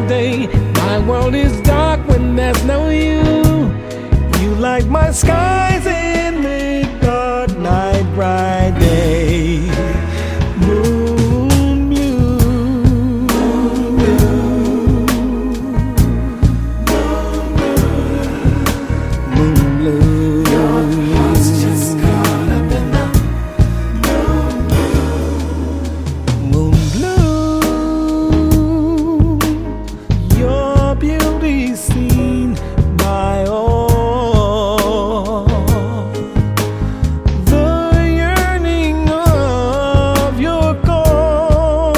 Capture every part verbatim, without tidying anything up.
day. My world is dark when there's no you. You light my skies and make dark night bright day. Moon blue, moon blue, moon blue. Your heart's just caught up in the moon blue. Your beauty seen by all. The yearning of your call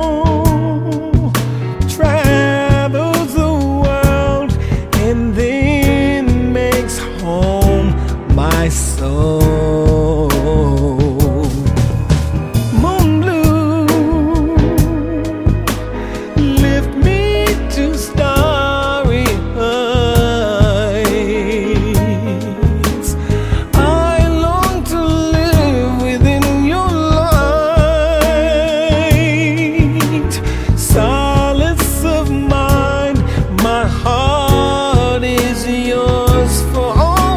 travels the world and then makes home my soul. Moon blue, lift me to starry heights. I long to live within your light. Solace of mind, my heart is yours for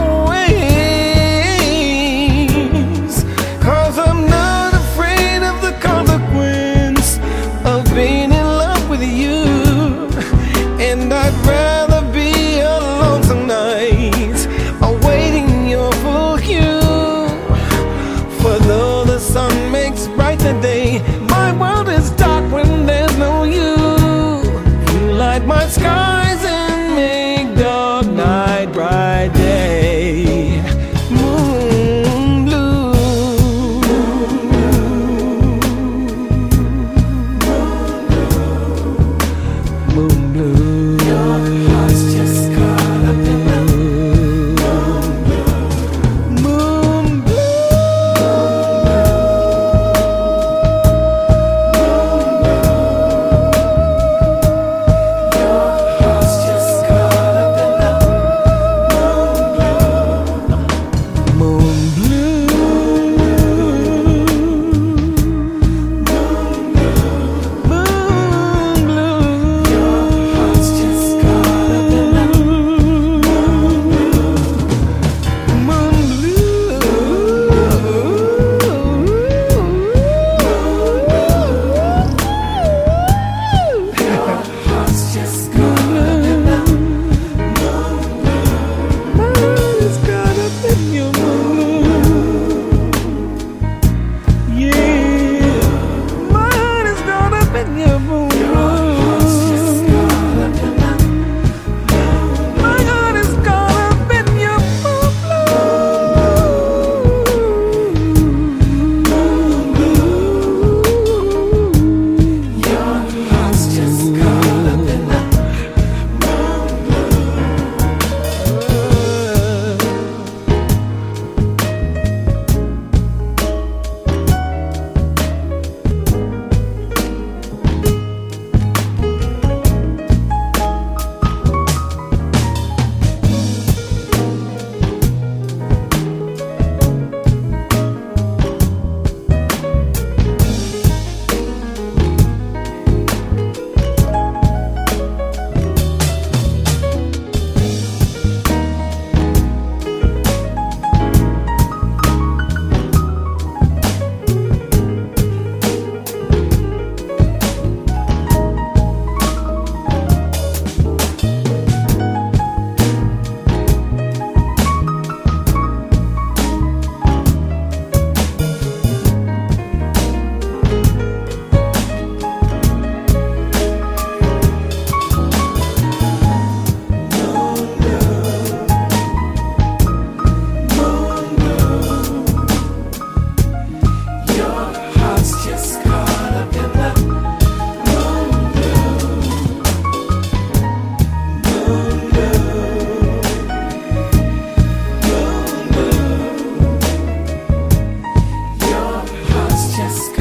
always. 'Cause I'm not afraid of the consequence of being in love with you. And I'd rather be alone tonight, awaiting your full hue. For though the sun makes bright the day, my world is dark when there's no you. You light my skies and make dark night bright day. Moon blue, moon blue. Your heart's just caught up in the moon blue. Your heart's just caught up in the moon blue. Moon blue. Your heart's just caught up in the moon blue. Your heart's just caught up in the my heart is caught up in your moon. Yeah, my heart is caught up in your moon. My heart is caught up in your moon blue. Your heart's just caught up in the just